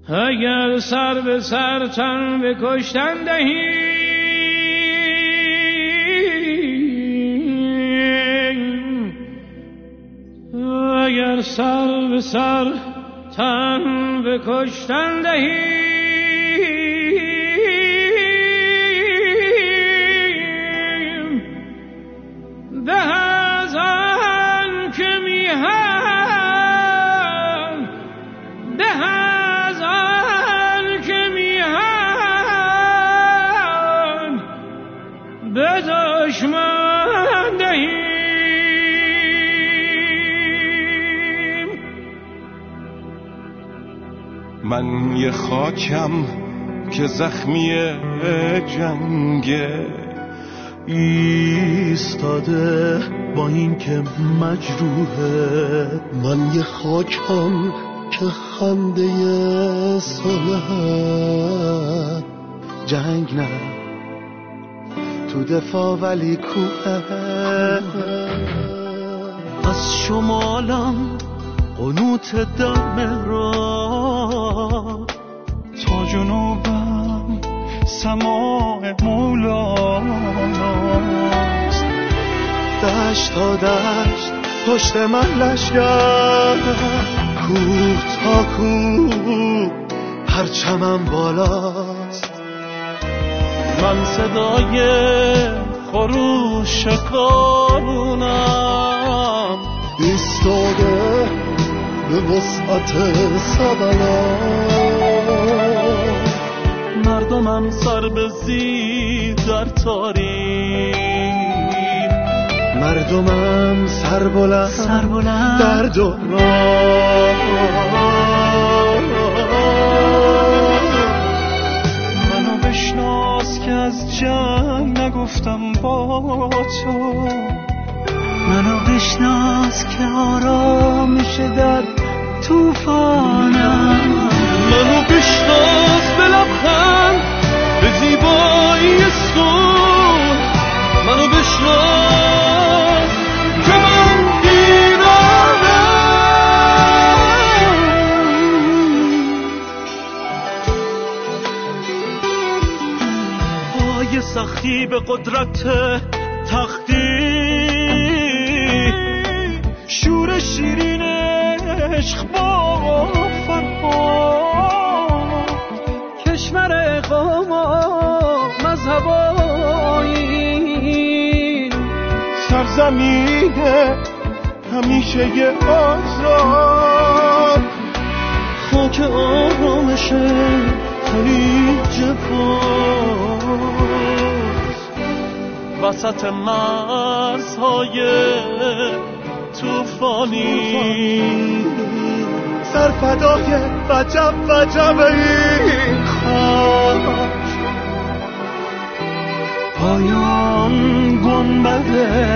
اگر سر به سر تن به کشتن دهی، اگر سر به سر تن به کشتن دهی، من یه خاکم که زخمی جنگه، ایستاده با این که مجروحه. من یه خاکم که خنده صلح، جنگ نه تو دفاع ولی کوه. از شمالم قنوت در مهراب، تا جنوبم سماع مولاناست. دشت تا دشت پشت من لشگر، کوه تا کوه پرچمم بالاست. من صدای خروش کارونم، ایستاده به وسعت سبلا. مردمم سر به زیر در تاریخ، مردمم سر بلند در دوران. منو بشناس که از جنگ نگفتم با تو، منو بشناس که آرامش در توفانم. منو بشناس به لبخند به زیبایی صبح، منو بشناس که من ایرانم. پای سختی به قدرت تختی، شور شیرین عشق با فرهاد. کشور قوم و مذهب و آیین، سرزمین همیشه آزاد. خاک آرامش خلیج فارس، وسط مرزهای توفانی. سرفدای وجب وجب این خاک، پایان گنبد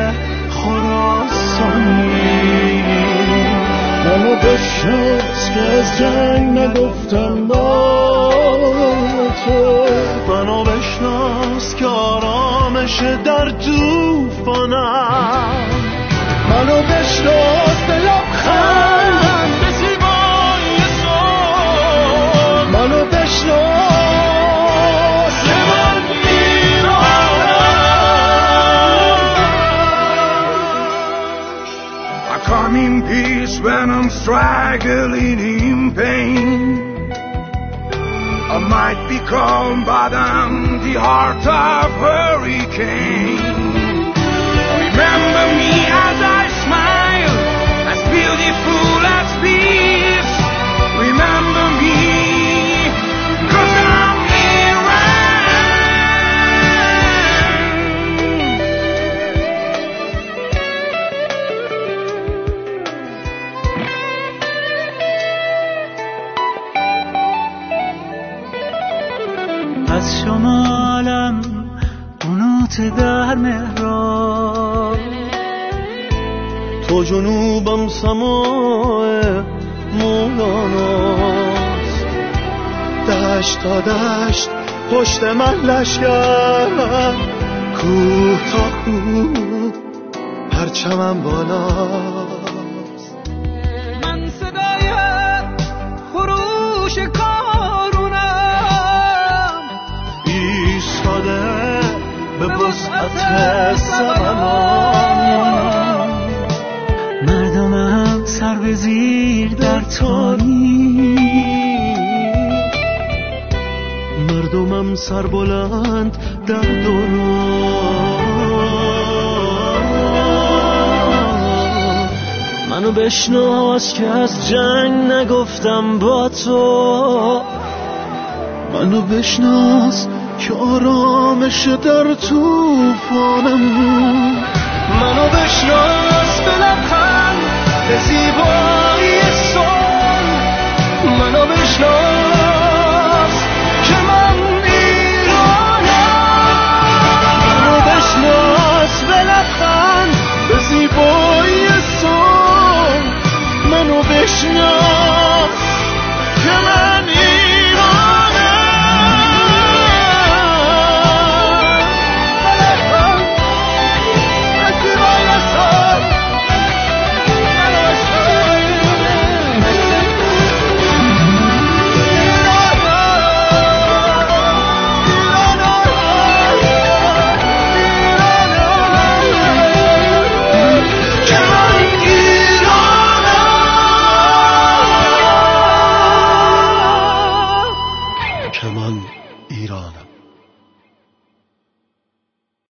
خراسانی. منو بشناس که از جنگ نگفتم با تو، منو بشناس که آرامش در توفانم. منو بشناس به لبخند به زیبایی صبح، منو بشناس که من ایرانم. I come in peace when I'm struggling in pain. I might be calm but I'm the heart of hurricane. Remember me as I smile, as beautiful as peace. Remember me, 'cause I'm از شمالم قنوت در مهراب، تو جنوبم سماع مولاناست. دشت تا دشت پشت من لشگر، کوه تا کوه پرچمم بالاست. من صدای خروش کار وسعت زمانم. مردمم سر به زیر در تاریک، مردمم سر بلند در دوران. منو بشناس که از جنگ نگفتم با تو، منو بشناس که آرامش در طوفانم. منو بشناس به لبخند به زیبا